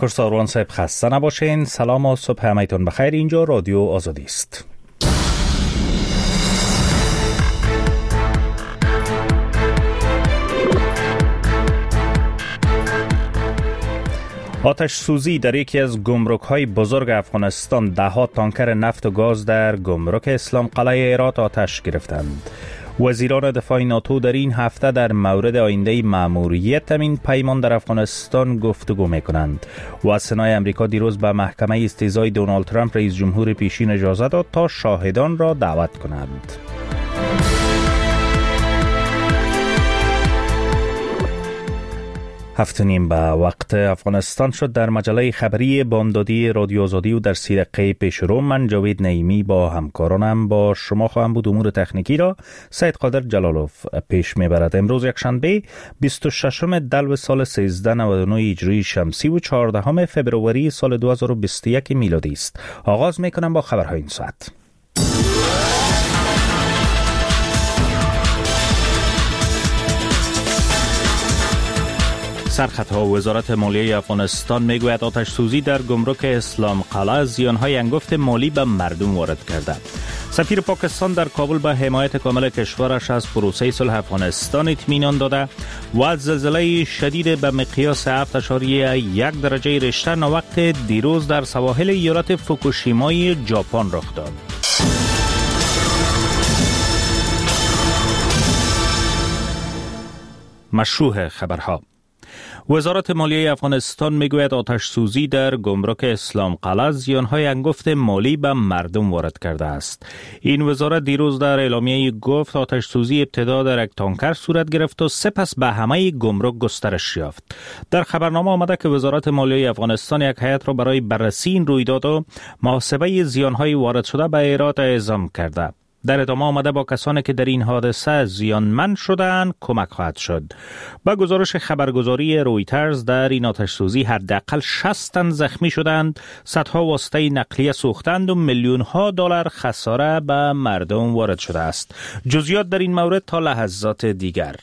ساروان صاحب خسته نباشین. سلام و صبح همایتون بخیر. اینجا رادیو آزادی است. آتش سوزی در یکی از گمرک‌های بزرگ افغانستان. 10 تانکر نفت و گاز در گمرک اسلام قلعه هرات آتش گرفتند. وزیران دفاع ناتو در این هفته در مورد آینده مأموریت این پیمان در افغانستان گفتگو می‌کنند. و سنای امریکا دیروز به محکمه استیضای دونالد ترامپ رئیس جمهور پیشین اجازه داد تا شاهدان را دعوت کنند. 7:30 به وقت افغانستان شد. در مجله خبری بامدادی رادیو آزادی و در 30 دقیقه پیش رو من جاوید نعیمی با همکارانم با شما خواهم بود. امور تکنیکی را سید قادر جلالوف پیش میبرد. امروز یکشنبه 26 دلو سال 1399 هجری شمسی و 14 فبروری سال 2021 میلادی است. آغاز میکنم با خبرهای این ساعت. سرخطها وزارت مالیه افغانستان میگوید آتش سوزی در گمرک اسلام قلعه زیانهای انگفت مالی به مردم وارد کرده. سفیر پاکستان در کابل به حمایت کامل کشورش از پروسه صلح افغانستان اطمینان داده و زلزله شدید به مقیاس 7.1 درجه ریشتر ناوقت دیروز در سواحل ایالت فوکوشیمای ژاپن رخ داد. مشروح خبرها. وزارت مالیه افغانستان میگوید آتش سوزی در گمرک اسلام قلعه زیانهای انگفت مالی به مردم وارد کرده است. این وزارت دیروز در اعلامیه گفت آتش سوزی ابتدا در یک تانکر صورت گرفت و سپس به همه گمرک گسترش یافت. در خبرنامه آمده که وزارت مالیه افغانستان یک هیئت را برای بررسی این رویداد و محاسبه زیانهای وارد شده به هرات اعزام کرده. در ادامه آمده با کسانی که در این حادثه زیانمند شدند کمک خواهد شد. با گزارش خبرگزاری رویترز در این آتش سوزی حداقل 60 تن زخمی شدند، صدها واسطه نقلیه سوختند و میلیون‌ها دلار خساره به مردم وارد شده است. جزئیات در این مورد تا لحظات دیگر.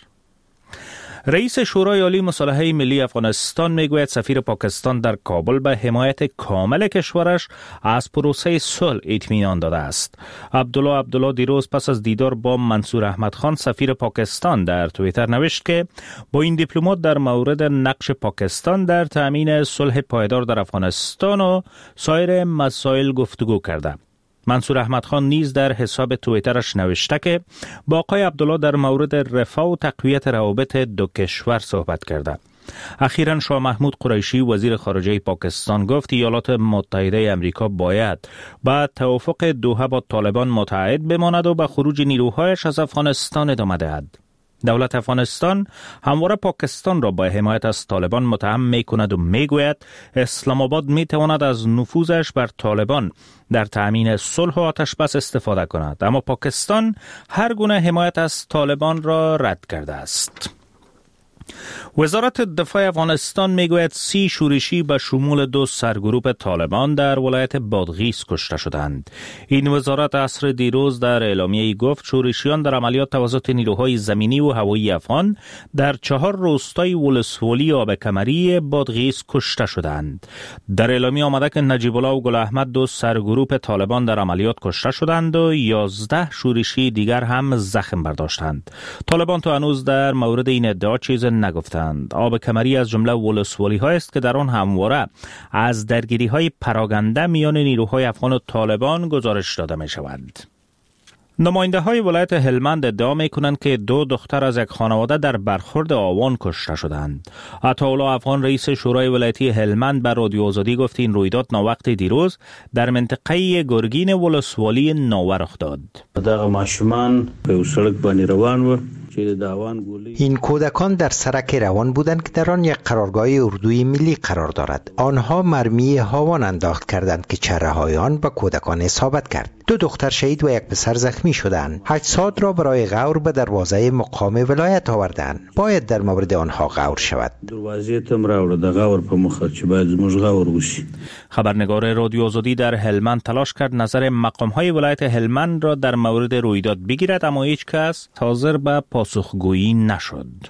رئیس شورای عالی مصالحه ملی افغانستان میگوید سفیر پاکستان در کابل به حمایت کامل کشورش از پروسه صلح اطمینان داده است. عبدالله دیروز پس از دیدار با منصور احمد خان سفیر پاکستان در توییتر نوشت که با این دیپلمات در مورد نقش پاکستان در تامین صلح پایدار در افغانستان و سایر مسائل گفتگو کرده. منصور احمد خان نیز در حساب توییترش نوشته که با آقای عبدالله در مورد رفاه و تقویت روابط دو کشور صحبت کرده. اخیراً شاه محمود قریشی وزیر خارجه پاکستان گفت ایالات متحده امریکا باید با توافق دوحه با طالبان متعهد بماند و به خروج نیروهایش از افغانستان ادامه دهد. دولت افغانستان همواره پاکستان را با حمایت از طالبان متهم می کند و می گوید اسلام آباد می تواند از نفوذش بر طالبان در تأمین صلح و آتش بس استفاده کند، اما پاکستان هر گونه حمایت از طالبان را رد کرده است. وزارت دفاع افغانستان میگوید 30 شورشی به شمول 2 سرگروپ طالبان در ولایت بادغیس کشته شدند. این وزارت عصر دیروز در اعلامیه‌ای گفت شورشیان در عملیات توسط نیروهای زمینی و هوایی افغان در 4 روستای ولسوالی آبکمری بادغیس کشته شدند. در اعلامیه آمده که نجیب الله و گل احمد 2 سرگروپ طالبان در عملیات کشته شدند و 11 شورشی دیگر هم زخم برداشتند. طالبان تا هنوز در مورد این ادعا چیز نگفتند. آبکمری از جمله ولسوالی ها است که در آن همواره از درگیری های پراگنده میان نیروهای افغان و طالبان گزارش داده می شود. نماینده های ولایت هلمند ادعا می کنند که 2 دختر از یک خانواده در برخورد آوان کشته شدند. عطاالله افغان رئیس شورای ولایتی هلمند به رادیو آزادی گفت این رویداد ناوقت دیروز در منطقه گرگین ولسوالی ناوه رخ داد. دغه ماشومان په سړک باندې روان و. این کودکان در سرک روان بودند که در آن یک قرارگاه اردوی ملی قرار دارد. آنها مرمی هاوان انداخت کردند که چره های آن به کودکان اصابت کرد. 2 دختر شهید و 1 پسر زخمی شدند. اجساد را برای غور به دروازه مقام ولایت آوردند. باید در مورد آنها غور شود. دروازه تم راوړه د غور په مخه چې باید زموږ غور وشي. خبرنگار رادیو آزادی در هلمند تلاش کرد نظر مقام های ولایت هلمند را در مورد رویداد بگیرد، اما هیچ کس حاضر به پاسخگویی نشد.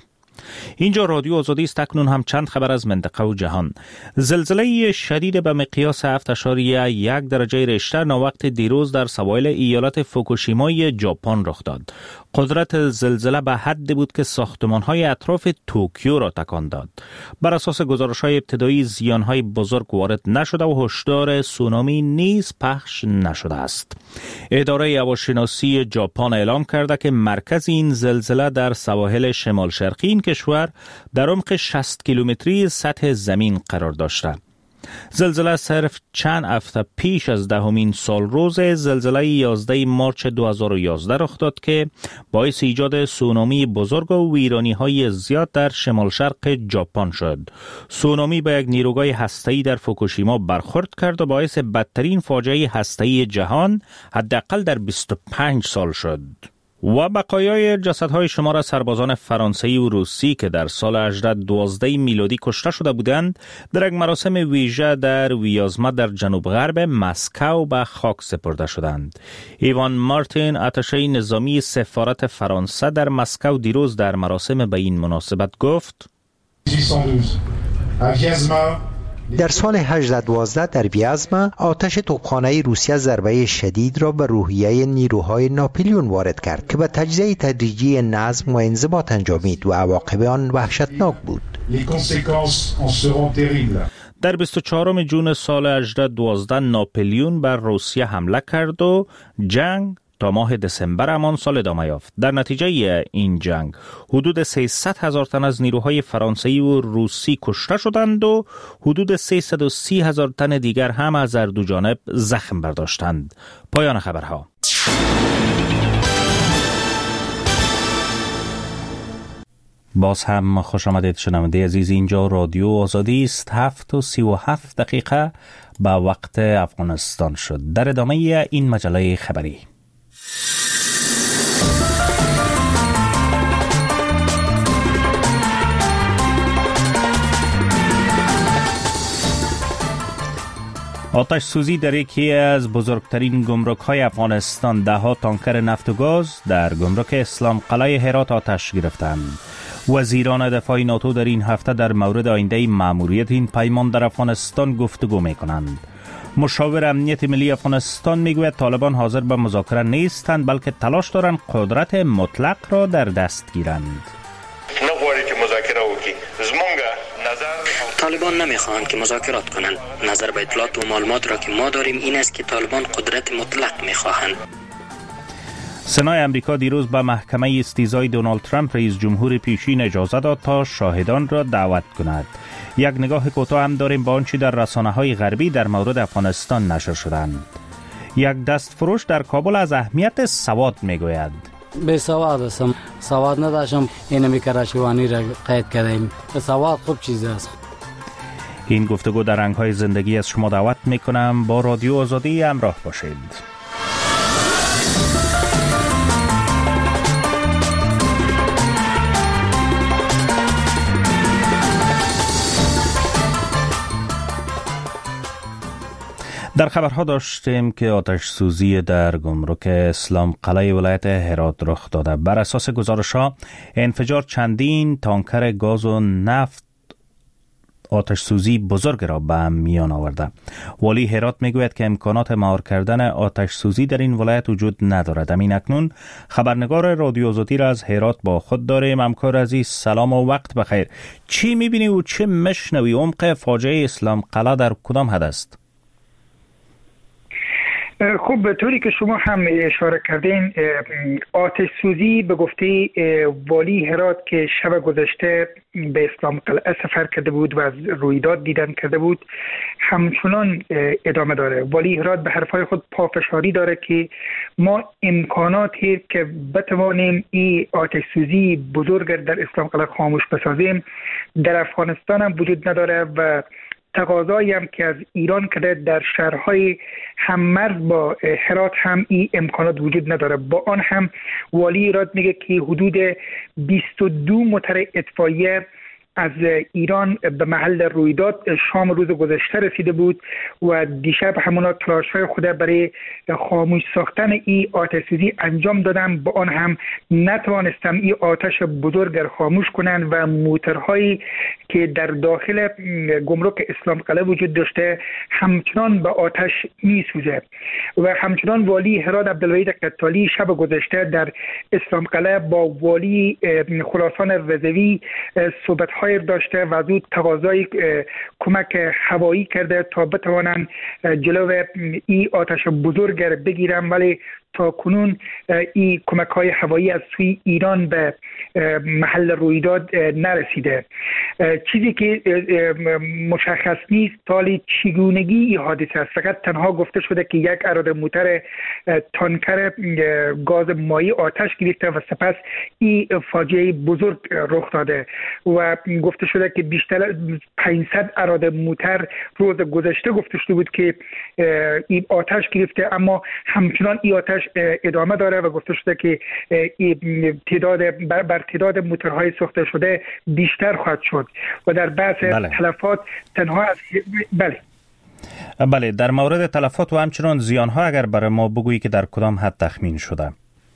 اینجا رادیو آزادی است. اکنون هم چند خبر از منطقه و جهان. زلزله شدید به مقیاس 7.1 درجه ریشتر ناوقت دیروز در سواحل ایالت فوکوشیمای ژاپن رخ داد. قدرت زلزله به حدی بود که ساختمان‌های اطراف توکیو را تکان داد. بر اساس گزارش‌های ابتدایی زیان‌های بزرگ وارد نشده و هشدار سونامی نیز پخش نشده است. اداره هواشناسی ژاپن اعلام کرده که مرکز این زلزله در سواحل شمال شرقی این کشور در عمق 60 کیلومتری سطح زمین قرار داشته. زلزله صرف چند هفته پیش از دهمین سال روز زلزله 11 مارچ 2011 رخ داد که باعث ایجاد سونامی بزرگ و ویرانی‌های زیاد در شمال شرق ژاپن شد. سونامی به یک نیروگاه هسته‌ای در فوکوشیما برخورد کرد و باعث بدترین فاجعه هسته‌ای جهان حداقل در 25 سال شد. و بقایای جسدهای شمار از سربازان فرانسوی و روسی که در سال 1812 میلادی کشته شده بودند در یک مراسم ویژه در ویازما در جنوب غرب مسکو به خاک سپرده شدند. ایوان مارتین، اتشه نظامی سفارت فرانسه در مسکو، دیروز در مراسم به این مناسبت گفت: در سال 1812 در ویازما آتش توپخانه روسیه ضربه شدید را به روحیه نیروهای ناپلیون وارد کرد که به تجزیه تدریجی نظم و انضباط انجامید و عواقب آن وحشتناک بود. در 24 جون سال 1812 ناپلیون بر روسیه حمله کرد و جنگ تا ماه دسامبر همان سال ادامه یافت. در نتیجه این جنگ حدود 300,000 تن از نیروهای فرانسوی و روسی کشته شدند و حدود 330,000 تن دیگر هم از هر دو جانب زخم برداشتند. پایان خبرها. باز هم خوش آمدید شنونده عزیز. اینجا رادیو آزادی است. 7:37 به وقت افغانستان شد. در ادامه این مجله خبری آتش سوزی در یکی از بزرگترین گمرک‌های افغانستان، 10 تانکر نفت و گاز در گمرک اسلام قلعه هرات آتش گرفتند. وزیران دفاع ناتو در این هفته در مورد آینده مأموریت این پیمان در افغانستان گفتگو می‌کنند. مشاور امنیت ملی افغانستان میگوید طالبان حاضر به مذاکره نیستند، بلکه تلاش دارند قدرت مطلق را در دست گیرند. طالبان نمیخواهند که مذاکرات کنند. نظر به اطلاعات و معلومات را که ما داریم این است که طالبان قدرت مطلق میخواهند. سنای امریکا دیروز به محکمه استیضای دونالد ترامپ رئیس جمهور پیشین اجازه داد تا شاهدان را دعوت کند. یک نگاه کوتاه هم داریم به آنچه در رسانه‌های غربی در مورد افغانستان نشر شدند. یک دستفروش در کابل از اهمیت سواد میگوید. به سواد هستم، سواد نداشتم، اینمی کراشیوانی را قید کردیم. سواد خوب چیز است. این گفتگو در رنگ‌های زندگی از شما دعوت میکنم. با رادیو آزادی همراه باشید. در خبرها داشتیم که آتش سوزی در گمرک اسلام قلعه ولایت هرات رخ داده. بر اساس گزارش‌ها انفجار چندین تانکر گاز و نفت آتش سوزی بزرگ را به میان آورده. والی هرات میگوید که امکانات مهار کردن آتش سوزی در این ولایت وجود ندارد. همین اکنون خبرنگار رادیو آزادی را از هرات با خود داریم. همکار عزیز سلام و وقت بخیر. چی میبینی و چه مشنوی؟ عمق فاجعه اسلام قلعه در کدام حد است؟ خب به طوری که شما هم اشاره کردین، آتش سوزی به گفته والی هرات که شب گذشته به اسلام قلعه سفر کرده بود و از رویداد دیدن کرده بود همچنان ادامه داره. والی هرات به حرفای خود پافشاری داره که ما امکاناتی که بتوانیم این آتش سوزی بزرگ در اسلام قلعه خاموش بسازیم در افغانستان هم وجود نداره و تقاضایی هم که از ایران کرده در شهرهای هممرز با هرات هم این امکانات وجود نداره. با آن هم والی هرات میگه که حدود 22 موتر اطفائیه از ایران به محل رویداد شام روز گذشته رسیده بود و دیشب همونا تلاش‌های خود برای خاموش ساختن این آتش سوزی انجام دادن. با آن هم نتوانستن این آتش بزرگ را خاموش کنند و موترهایی که در داخل گمرک اسلام قلعه وجود داشته همچنان به آتش میسوزه. و همچنان والی هرات عبدالوحید قتالی شب گذشته در اسلام قلعه با والی خراسان رضوی صحبت‌های داشته و زود تقاضای کمک هوایی کرده تا بتوانند جلو این آتش بزرگ را بگیرن، ولی تا کنون این کمک‌های هوایی از سوی ایران به محل رویداد نرسیده. چیزی که مشخص نیست تالی چگونگی این حادثه است. فقط تنها گفته شده که یک اراده موتر تانکر گاز مایع آتش گرفته و سپس این فاجعه بزرگ رخ داده و گفته شده که بیشتر 500 اراده موتر روز گذشته گفته شده بود که این آتش گرفته، اما همچنان این آتش ادامه داره و گفته شده که تعداد موتورهای سوخته شده بیشتر خواهد شد و در بحث تلفات تنها از بله در مورد تلفات و همچنان زیانها اگر برای ما بگویی که در کدام حد تخمین شده؟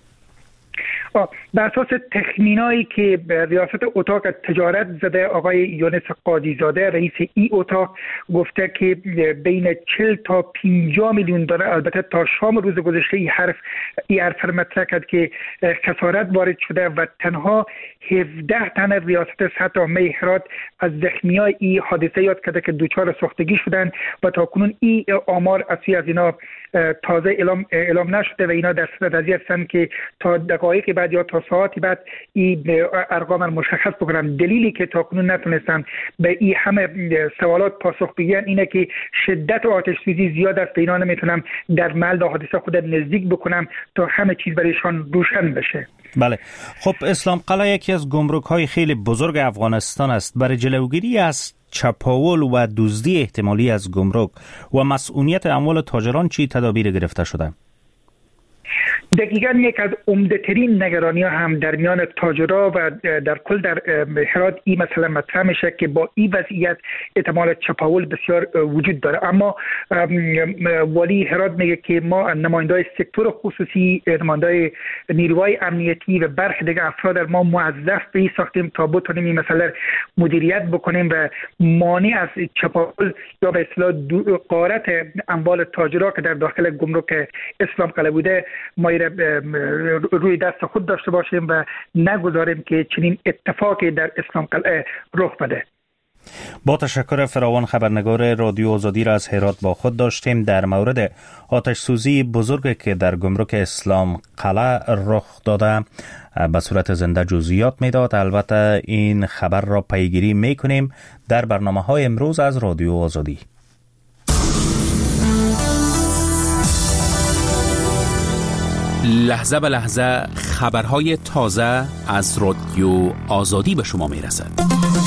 بر اساس تخمینایی که ریاست اتاق تجارت زده آقای یونس قاضی زاده رئیس ای اتاق گفته که بین 40 تا 50 میلیون دلار، البته تا شام روز گذشته این حرف مطرح کرد که خسارت وارد شده و تنها 17 تن ریاست سطح عامه هرات از زخمیای این حادثه یاد کرده که دچار سوختگی شدن و تا کنون این آمار از اینا تازه اعلام نشده و اینا در صدد ازی هستند که تا دقایق بعد یا تا ساعتی بعد این ارقام مشخص بکنن. دلیلی که تا کنون نتونستن به این همه سوالات پاسخ بگیرن اینه که شدت آتش سوزی زیاد است، اینا نمیتونم در محل حادثه خود نزدیک بکنم تا همه چیز برایشان روشن بشه. بله خب اسلام قلعه یکی از گمرک‌های خیلی بزرگ افغانستان است. برای جلوگیری از چپاول و دزدی احتمالی از گمرک و مسئولیت اموال تاجران چی تدابیر گرفته شده؟ دقیقاً یک از عمده‌ترین نگرانی‌ها هم در میان تاجرها و در کل در هرات این مسئله مطرح میشه که با این وضعیت احتمال چپاول بسیار وجود داره. اما والی هرات میگه که ما نمایندای سکتور خصوصی، نمایندای نیروهای امنیتی و برخی دیگر افراد ما موظف به این ساختیم تا بتونیم این مسئله مدیریت بکنیم و مانع از چپاول یا به اصطلاح غارت اموال تاجرها که در داخل گمرک اسلام قلعه بوده ما روی دست خود داشته باشیم و نگذاریم که چنین اتفاقی در اسلام قلعه رخ بده. با تشکر فراوان خبرنگار رادیو آزادی را از هرات با خود داشتیم. در مورد آتش سوزی بزرگی که در گمرک اسلام قلعه رخ داده به صورت زنده جزئیات میداد. البته این خبر را پیگیری میکنیم در برنامه‌های امروز از رادیو آزادی. لحظه به لحظه خبرهای تازه از رادیو آزادی به شما میرسد.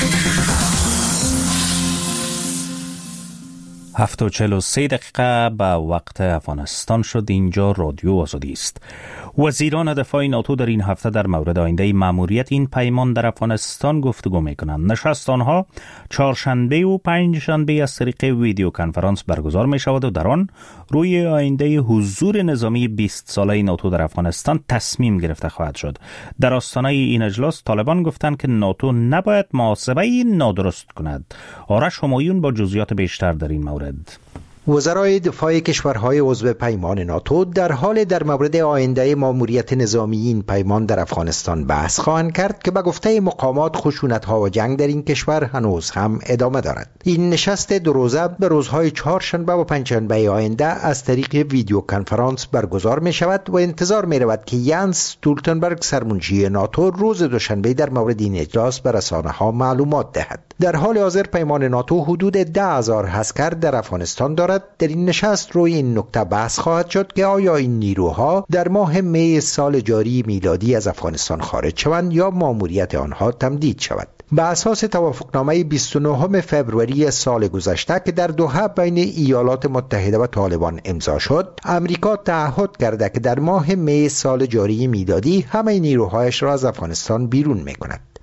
7:43 به وقت افغانستان شد. اینجا رادیو آزادی است. وزیران دفاع ناتو در این هفته در مورد آینده مأموریت این پیمان در افغانستان گفتگو می‌کنند. نشست آنها چهارشنبه و پنجشنبه از طریق ویدیو کنفرانس برگزار می‌شود و در آن روی آینده حضور نظامی 20 ساله ناتو در افغانستان تصمیم گرفته خواهد شد. در آستانه این اجلاس طالبان گفتند که ناتو نباید محاسبه نادرست کند. آرش همایون با جزئیات بیشتر در این مورد. وزرای دفاع کشورهای عضو پیمان ناتو در حال در مورد آینده مأموریت نظامی این پیمان در افغانستان بحث خواهند کرد که به گفته مقامات خشونت‌ها و جنگ در این کشور هنوز هم ادامه دارد. این نشست دو روزه به روزهای چهارشنبه و پنجشنبه آینده از طریق ویدیو کنفرانس برگزار می شود و انتظار می رود که یانس استولتنبرگ سرمنشی ناتو روز دوشنبه در مورد این اجلاس به رسانه‌ها معلومات دهد. در حال حاضر پیمان ناتو حدود 10,000 عسکر در افغانستان دارد. در این نشست روی این نکته بحث خواهد شد که آیا این نیروها در ماه می سال جاری میلادی از افغانستان خارج شوند یا مأموریت آنها تمدید شود. به اساس توافقنامه 29 فوریه سال گذشته که در دوحه بین ایالات متحده و طالبان امضا شد، امریکا تعهد کرده که در ماه می سال جاری میلادی همه نیروهایش را از افغانستان بیرون می‌کند.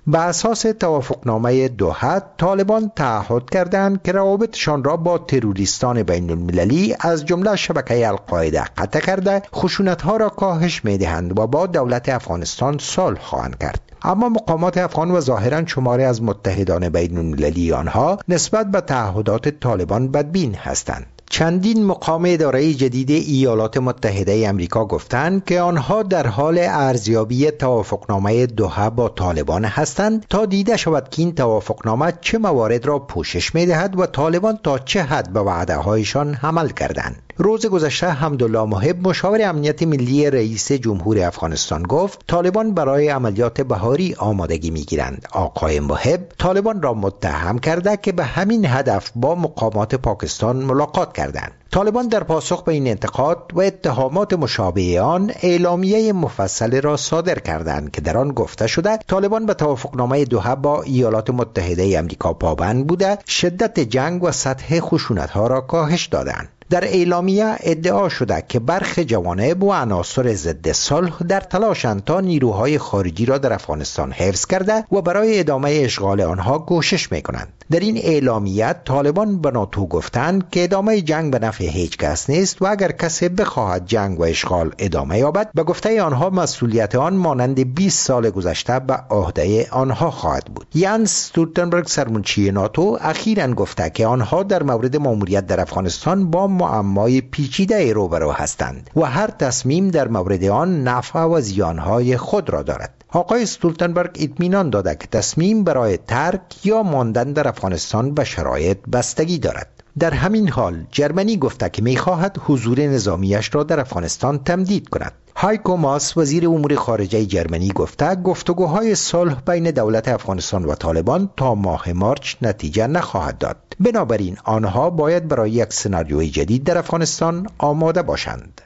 به اساس توافقنامه دوحه، طالبان تعهد کردند که روابطشان را با تروریستان بین المللی از جمله شبکه القاعده قطع کرده خشونت‌ها را کاهش می‌دهند و با دولت افغانستان صلح خواهند کرد. اما مقامات افغان و ظاهراً شماری از متحدان بین المللی آنها نسبت به تعهدات طالبان بدبین هستند. چندین مقام اداره جدید ایالات متحده امریکا گفتند که آنها در حال ارزیابی توافقنامه دوحه با طالبان هستند تا دیده شود که این توافقنامه چه موارد را پوشش می‌دهد و طالبان تا چه حد به وعده‌هایشان عمل کردند. روز گذشته حمدالله محب مشاور امنیت ملی رئیس جمهور افغانستان گفت طالبان برای عملیات بهاری آمادگی می‌گیرند. آقای محب طالبان را متهم کرده که به همین هدف با مقامات پاکستان ملاقات کردند. طالبان در پاسخ به این انتقاد و اتهامات مشابه آن اعلامیه مفصل را صادر کردند که در آن گفته شده طالبان به توافقنامه دوحه با ایالات متحده امریکا پابند بوده، شدت جنگ و سطح خشونت‌ها را کاهش دادند. در اعلامیه ادعا شده که برخی جوانب و عناصر ضد صلح در تلاشند تا نیروهای خارجی را در افغانستان حفظ کرده و برای ادامه اشغال آنها کوشش می‌کنند. در این اعلامیه طالبان به ناتو گفتند که ادامه جنگ به نفع هیچ کس نیست و اگر کسی بخواهد جنگ و اشغال ادامه یابد به گفته آنها مسئولیت آن مانند 20 سال گذشته به عهده آنها خواهد بود. یانس استولتنبرگ سرمنشی ناتو اخیراً گفته که آنها در مورد ماموریت در افغانستان با معمای پیچیده روبرو هستند و هر تصمیم در مورد آن نفع و زیانهای خود را دارد. آقای استولتنبرگ اطمینان داده که تصمیم برای ترک یا ماندن در افغانستان به شرایط بستگی دارد. در همین حال جرمنی گفته که می‌خواهد حضور نظامیش را در افغانستان تمدید کند. هایکو ماس وزیر امور خارجه جرمنی گفته گفتگوهای صلح بین دولت افغانستان و طالبان تا ماه مارچ نتیجه نخواهد داد. بنابراین آنها باید برای یک سناریوی جدید در افغانستان آماده باشند.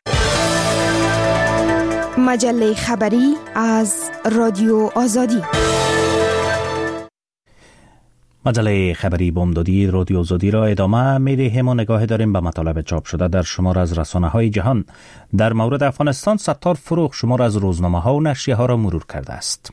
مجله خبری از رادیو آزادی. مجله خبری بامدادی رادیو آزادی را ادامه می‌دهیم و نگاه داریم به مطالب چاپ شده در شمار از رسانه‌های جهان. در مورد افغانستان ستار فروغ شمار از روزنامه‌ها و نشریه‌ها را مرور کرده است.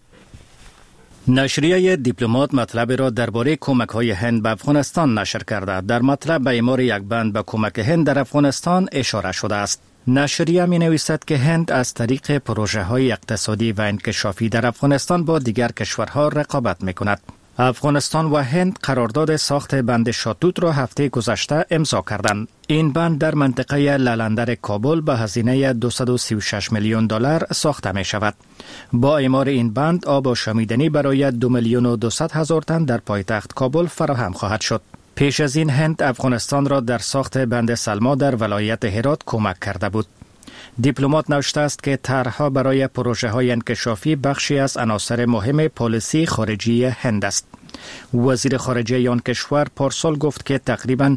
نشریه دیپلمات مطلب را درباره کمک‌های هند به افغانستان نشر کرده. در مطلب به اعمار یک بند به کمک هند در افغانستان اشاره شده است. نشریه می نویسد که هند از طریق پروژه‌های اقتصادی و انکشافی در افغانستان با دیگر کشورها رقابت می کند. افغانستان و هند قرارداد ساخت بند شاتوت را هفته گذشته امضا کردند. این بند در منطقه لالندر کابل به هزینه 236 میلیون دلار ساخته می شود. با اعمار این بند آب آشامیدنی برای 2,200,000 تن در پایتخت کابل فراهم خواهد شد. پیش از این هند افغانستان را در ساخت بند سلما در ولایت هرات کمک کرده بود. دیپلمات نوشته است که طرح‌ها برای پروژه‌های انکشافی بخشی از عناصر مهم پالیسی خارجی هند است. وزیر خارجه آن کشور پارسال گفت که تقریباً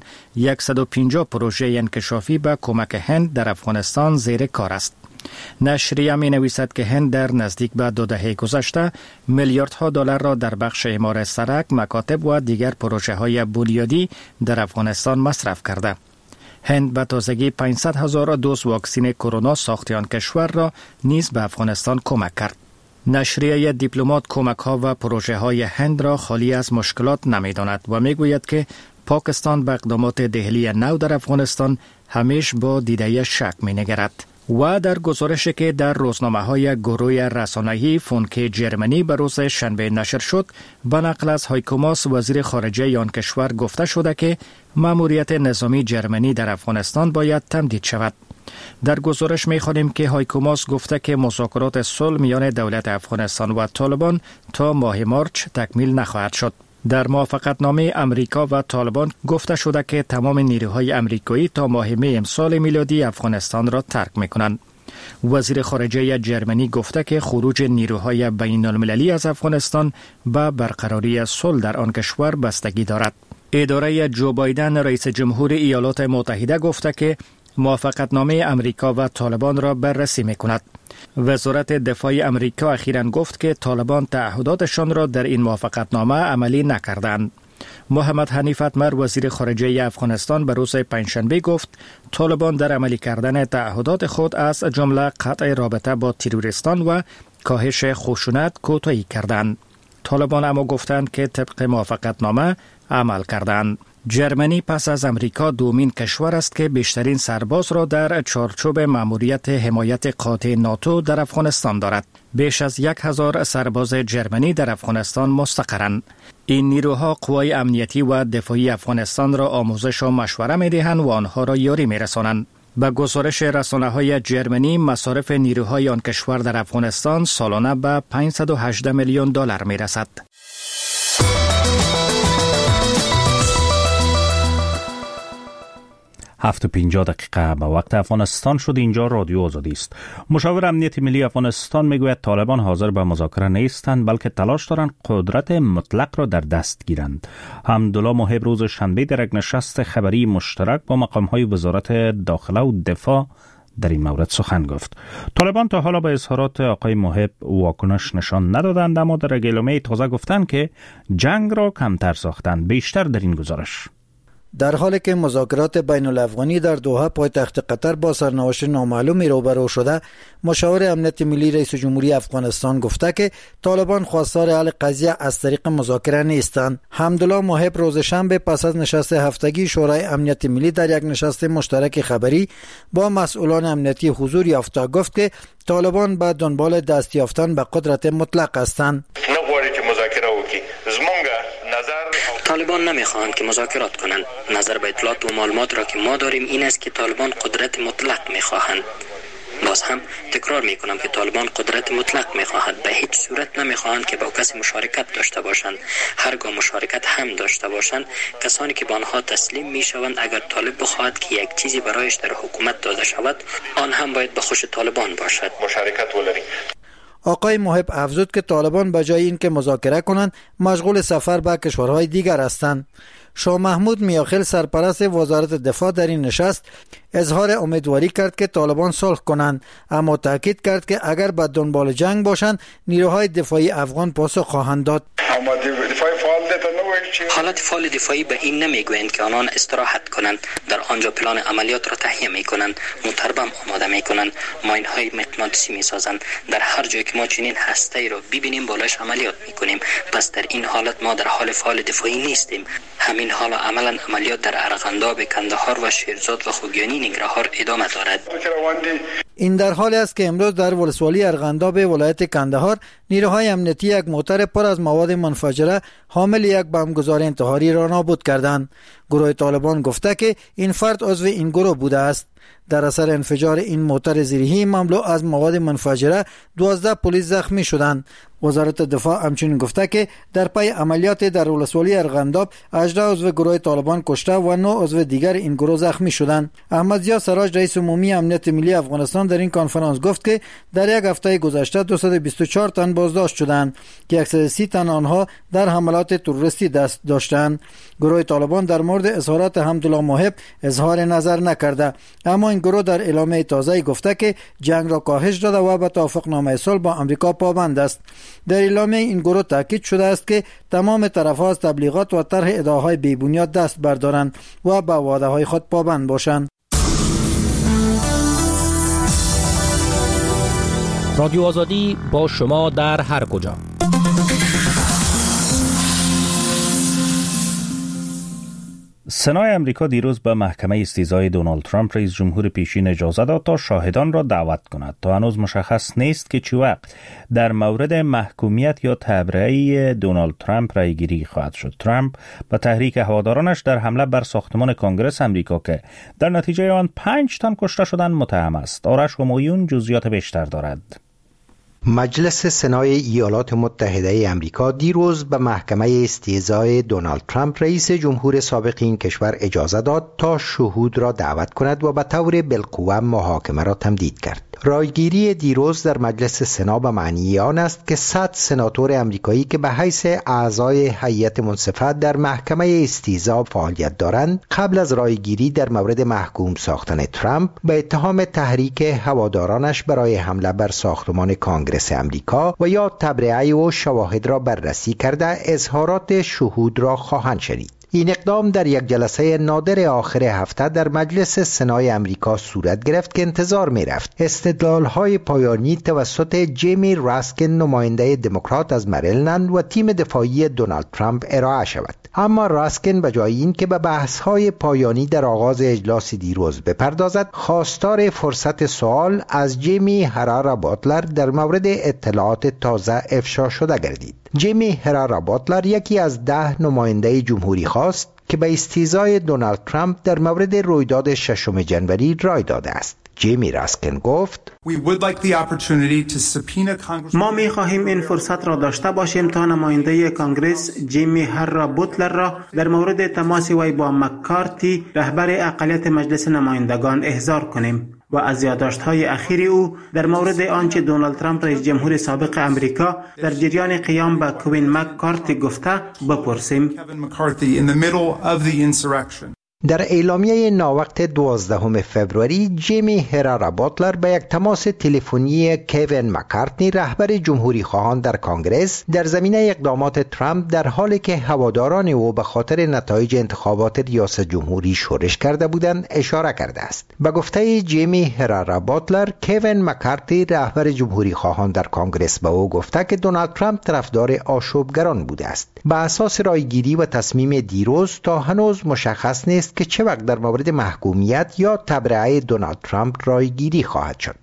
150 پروژه انکشافی به کمک هند در افغانستان زیر کار است. نشریه می نویسد که هند در نزدیک به 2 دهه گذشته میلیاردها دلار را در بخش اعمار سرک، مکاتب و دیگر پروژه‌های بنیادی در افغانستان مصرف کرده. هند به تازگی 500,000 دوز واکسن کرونا ساخت آن کشور را نیز به افغانستان کمک کرد. نشریه دیپلمات کمک‌ها و پروژه‌های هند را خالی از مشکلات نمی‌داند و می‌گوید که پاکستان به اقدامات دهلی نو در افغانستان همیشه با دیده شک می‌نگرد. و در گزارشی که در روزنامه‌های گروه رسانه‌ای فونکه جرمنی به روز شنبه نشر شد، به نقل از هایکو ماس وزیر خارجه آن کشور گفته شده که مأموریت نظامی جرمنی در افغانستان باید تمدید شود. در گزارش می‌خوانیم که هایکو ماس گفته که مذاکرات صلح میان دولت افغانستان و طالبان تا ماه مارچ تکمیل نخواهد شد. در موافقتنامه امریکا و طالبان گفته شده که تمام نیروهای امریکایی تا ماه می امسال میلادی افغانستان را ترک می‌کنند. وزیر خارجه جرمنی گفته که خروج نیروهای بین المللی از افغانستان به برقراری صلح در آن کشور بستگی دارد. اداره جو بایدن رئیس جمهور ایالات متحده گفته که موافقتنامه امریکا و طالبان را بررسی می‌کند. وزارت دفاع امریکا اخیراً گفت که طالبان تعهداتشان را در این موافقتنامه عملی نکردند. محمد حنیف اتمر وزیر خارجه افغانستان به روز پنجشنبه گفت طالبان در عملی کردن تعهدات خود از جمله قطع رابطه با تروریستان و کاهش خشونت کوتاهی کردند. طالبان اما گفتند که طبق موافقتنامه عمل کردند. جرمنی پس از امریکا دومین کشور است که بیشترین سرباز را در چارچوب مأموریت حمایت قاطع ناتو در افغانستان دارد. بیش از 1000 سرباز جرمنی در افغانستان مستقرند. این نیروها قوای امنیتی و دفاعی افغانستان را آموزش و مشوره می‌دهند و آنها را یاری می‌رسانند. به گزارش رسانه‌های جرمنی، مصارف نیروهای آن کشور در افغانستان سالانه به 518 میلیون دلار می‌رسد. 7:50 به وقت افغانستان شد. اینجا رادیو آزادی است. مشاور امنیت ملی افغانستان میگوید طالبان حاضر به مذاکره نیستند، بلکه تلاش دارند قدرت مطلق را در دست گیرند. حمدالله محب روز شنبه در یک نشست خبری مشترک با مقام‌های وزارت داخله و دفاع در این مورد سخن گفت. طالبان تا حالا به اظهارات آقای محب واکنش نشان ندادند، اما در اعلامیه تازه گفتند که جنگ را کمتر ساختند. بیشتر در این گزارش. در حالی که مذاکرات بین الافغانی در دوحه پایتخت قطر با سرنوشت نامعلومی روبرو شده، مشاور امنیت ملی رئیس جمهوری افغانستان گفته که طالبان خواستار حل قضیه از طریق مذاکره نیستند. حمدالله محب روز شنبه پس از نشست هفتگی شورای امنیت ملی در یک نشست مشترک خبری با مسئولان امنیتی حضور یافته گفت که طالبان به دنبال دست یافتن به قدرت مطلق هستند. طالبان نمیخواهند که مذاکرات کنند. نظر به اطلاعات و معلومات را که ما داریم این است که طالبان قدرت مطلق میخواهند. باز هم تکرار میکنم که طالبان قدرت مطلق میخواهند. به هیچ صورت نمیخواهند که با کسی مشارکت داشته باشند. هرگاه مشارکت هم داشته باشند، کسانی که به آنها تسلیم میشوند اگر طالب بخواهد که یک چیزی برایش در حکومت داده شود، آن هم باید به خوش طالبان باشد. مشارکت ولري. آقای محب افزود که طالبان به جای اینکه مذاکره کنند مشغول سفر به کشورهای دیگر هستند. شاه محمود میاخیل سرپرست وزارت دفاع در این نشست اظهار امیدواری کرد که طالبان صلح کنند، اما تاکید کرد که اگر به دنبال جنگ باشند نیروهای دفاعی افغان پاسخ خواهند داد. حالت فعال دفاعی به این نمیگویند که آنان استراحت کنند. در آنجا پلان عملیات را تهیه میکنند، متربم آماده میکنند، ماینهای مغناطیسی میسازند. در هر جایی که ما چنین هسته‌ای را ببینیم بالایش عملیات میکنیم. پس در این حالت ما در حال فعال دفاعی نیستیم. همین حالا عملا عملیات در ارغنداب، کندهار و شیرزاد و خوگیانی ننگرهار ادامه دارد. این در حالی است که امروز در ولسوالی ارغنداب ولایت کندهار نیروهای امنیتی یک موتر پر از مواد منفجره حامل یک بمبگذار انتحاری را نابود کردند. گروه طالبان گفته که این فرد عضو این گروه بوده است. در اثر انفجار این موتر زیرهی مملو از مواد منفجره 12 پلیس زخمی شدند. وزارت دفاع همچنین گفته که در پی عملیات در ولسوالی ارغنداب 18 عضو گروه طالبان کشته و 9 عضو دیگر این گروه زخمی شدند. احمد ضیا سراج رئیس عمومی امنیت ملی افغانستان در این کنفرانس گفت که در یک هفته گذشته 224 تن بازداشت شدند که 130 تن آنها در حملات تروریستی دست داشتند. گروه طالبان در مورد اظهارات حمدالله محب اظهار نظر نکرده، اما این گروه در اعلامیه تازه گفته که جنگ را کاهش داده و به توافقنامه صلح با آمریکا پابند است. در اعلامیه این گروه تاکید شده است که تمام طرف‌ها از تبلیغات و طرح ادعاهای بی‌بنیاد دست بردارند و به وعده‌های خود پابند باشند. رادیو آزادی با شما در هر کجا. سنای امریکا دیروز به محکمه استیضاح دونالد ترامپ رئیس جمهور پیشین اجازه داد تا شاهدان را دعوت کند. تا هنوز مشخص نیست که چه وقت در مورد محکومیت یا تبرئه دونالد ترامپ رأیگیری خواهد شد. ترامپ با تحریک هوادارانش در حمله بر ساختمان کنگره امریکا که در نتیجه آن 5 تن کشته شدند متهم است. آرش همایون جزئیات بیشتر دارد. مجلس سنای ایالات متحده امریکا دیروز به محکمه استیضاح دونالد ترامپ رئیس جمهور سابق این کشور اجازه داد تا شهود را دعوت کند و به طور بالقوه محاکمه را تمدید کرد. رایگیری دیروز در مجلس سنا به معنی آن است که 100 سناتور امریکایی که به حیث اعضای هیئت منصفه در محکمه استیضاح فعالیت دارند قبل از رایگیری در مورد محکوم ساختن ترامپ به اتهام تحریک هوادارانش برای حمله بر ساختمان کانگرس امریکا و یا تبرئه و شواهد را بررسی کرده اظهارات شهود را خواهند شنید. این اقدام در یک جلسه نادر آخر هفته در مجلس سنای امریکا صورت گرفت که انتظار می رفت استدلال‌های پایانی توسط جیمی راسکین نماینده دموکرات از مریلند و تیم دفاعی دونالد ترامپ ارائه شود. اما راسکین به جای این که به بحث‌های پایانی در آغاز اجلاس دیروز بپردازد، خواستار فرصت سوال از جیمی هرارا باتلر در مورد اطلاعات تازه افشا شده گردید. جیمی هرارا باتلر یکی از 10 نماینده جمهوری خواست که به استیضاح دونالد ترامپ در مورد رویداد 6 جنوری رای داده است. جیمی راسکین گفت: ما می خواهیم این فرصت را داشته باشیم تا نماینده کانگرس جیمی هرارا باتلر را در مورد تماس وی با مکارتی رهبر اقلیت مجلس نمایندگان احضار کنیم و از یادداشت‌های اخیر او در مورد آنچه دونالد ترامپ رئیس جمهور سابق امریکا در جریان قیام به کوین مکارتی گفته بپرسیم. در اعلامیه ناوقت 12 فوریه جیمی هرارا باتلر به یک تماس تلفنی کوین مکارتنی رهبر جمهوری خواهان در کانگرس در زمینه اقدامات ترامپ در حالی که هواداران او به خاطر نتایج انتخابات ریاست جمهوری شورش کرده بودند اشاره کرده است. به گفته جیمی هرارا باتلر، کوین مکارتی رهبر جمهوری خواهان در کانگرس به او گفته که دونالد ترامپ طرفدار آشوبگران بوده است. به اساس رایگیری و تصمیم دیروز تا هنوز مشخص نیست که چه وقت در مورد محکومیت یا تبرئه دونالد ترامپ رایگیری خواهد شد.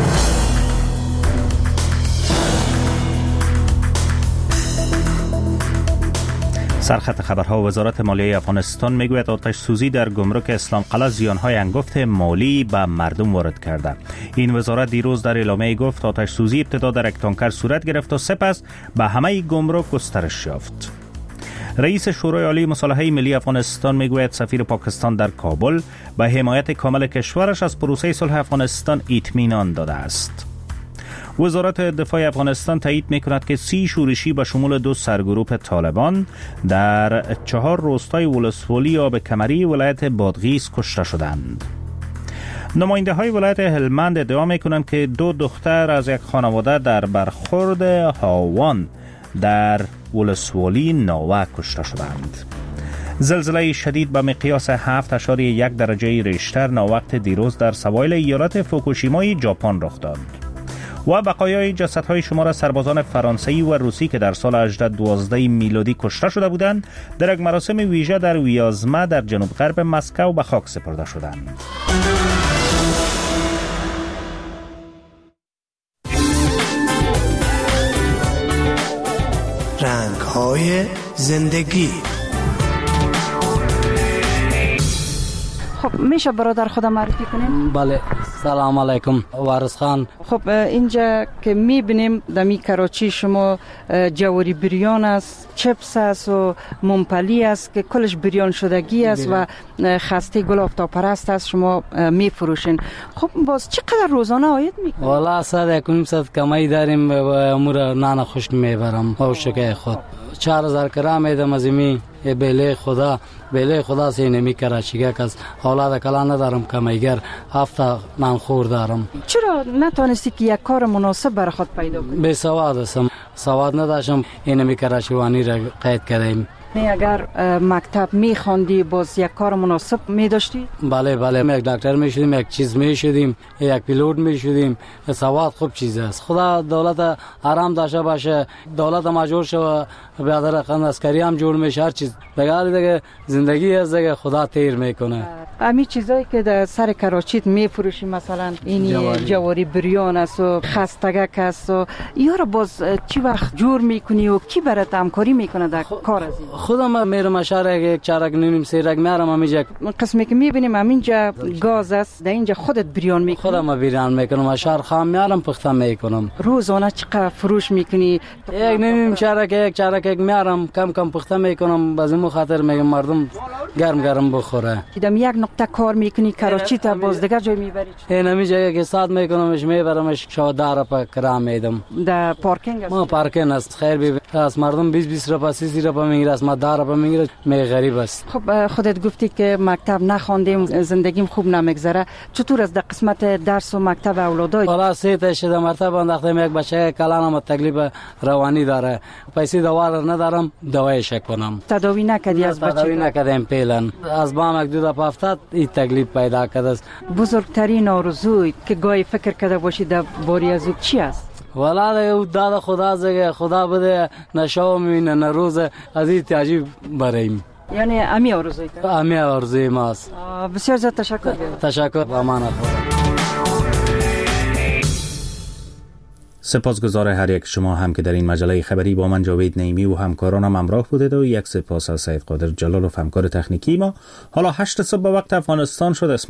سرخط خبرها: وزارت مالیه افغانستان میگوید آتش سوزی در گمرک اسلام قلعه زیانهای انگفت مالی به مردم وارد کرده. این وزارت دیروز در اعلامیه گفت آتش سوزی ابتدا در یک تانکر صورت گرفت و سپس به همه گمرک گسترش یافت. رئیس شورای عالی مصالحه ملی افغانستان میگوید سفیر پاکستان در کابل به حمایت کامل کشورش از پروسه صلح افغانستان اطمینان داده است. وزارت دفاع افغانستان تایید میکند که 30 شورشی به شمول 2 سرگروه طالبان در 4 روستای ولسوالی آب کمری ولایت بادغیس کشته شدند. نماینده های ولایت هلمند ادعا میکنند که 2 دختر از یک خانواده در برخورد هاوان در ولسوالی ناوه کشته شدند. زلزله شدید به مقیاس 7.1 درجه ریشتر ناوقت دیروز در سواحل ایالت فوکوشیمای ژاپن رخ داد و بقایای جسدهای شمار سربازان فرانسوی و روسی که در سال 1812 میلادی کشته شده بودند در یک مراسم ویژه در ویازما در جنوب غرب مسکو به خاک سپرده شدند. رنگ‌های زندگی. خب میشه برادر خودم معرفی کنیم؟ بله. سلام علیکم. وارث خان. خب اینجا که میبینیم دمی کراچی شما جواری بریان است، چپس است و ممپلی است که کلش بریان شدگی است و خسته گل آفتابپرست است شما میفروشین. خب باز چقدر روزانه عاید میکنید؟ والا 100 کمایی داریم و امور نان خشک میبرم او شکای خود 4000 کرا میدم از می بله خدا سے نمی کراچیگه کس اولاد کلا ندارم کمیگر 7 منخور دارم. چرا نتونستی که یک کار مناسب برای خود پیدا کنی؟ بی سواد هستم، سواد نداشتم اینمی کراچیوانی را قید کردیم. اگر مکتب میخواندی باز یک کار مناسب میداشتی؟ بله یک دکتر میشدیم، یک چیز میشدیم، یک پیلوت میشدیم. سواد خوب چیز است. خدا دولت آرام داشته باشه، دولت ماجور شو برادر خان عسکری هم جور میشه، هر چیز دیگه زندگی از دیگه خدا تیر میکنه. امی چیزایی که در سر کراچیت میفروشی مثلا این جواری بریان است و خستگک است و یارو باز چی وقت جور میکنی و کی برات همکاری میکنه در کار از این؟ خودم میرم شهر یک چارک نیم سیرک میارم همینجا. قسمی که میبینیم همینجا گاز است، در اینجا خودت بریان میکنی؟ خودم بریان میکنم، شهر خام میارم پخته میکنم. روزانه چقدر فروش میکنی؟ یک نیم چارک یک چارک میارم، کم پخته میکنم، بازم خاطر میگم مردم گرم بخوره. دیدم یک نقطه کار میکنی کراچی تا باز دیگه جای میبری؟ این همینجا که ساعت میکنمش میبرمش شودار پا کرام میدم. در پارکینگ است؟ ما پارکینگ است. خیر بی از مردم 20 روپا 30 روپا میگیره، قسمت داره به میگیره می غریب است. خب خودت گفتی که مکتب نخواندیم، زندگیم خوب نمیگذره، چطور از در قسمت درس و مکتب اولادای؟ حالا سه تا شده مرتبه انداختم یک بچه کلانم تکلیف روانی داره، پیسې دوار ندارم دوایش کنم. تداوی نکردی از بچه؟ تداوی نکردم فعلا. از بام یک دو دفعه افتاد این تکلیف پیدا کرده. بزرگترین آرزوی که گاهی فکر کرده باشی در باری از او چی است؟ والا داد خدا زگه خدا بده نشو میبینه نه روز از این تعجیب بریم. یعنی امی آرزوی کرد؟ امی آرزوی ماست. بسیار زیاد تشکر. تشکر و امانت. سپاسگزار هر یک شما هم که در این مجله خبری با من جاوید نعیمی و همکارانم همراه بودید و یک سپاس از سید قادر جلالوف همکار تکنیکی ما. حالا 8 صبح به وقت افغانستان شد.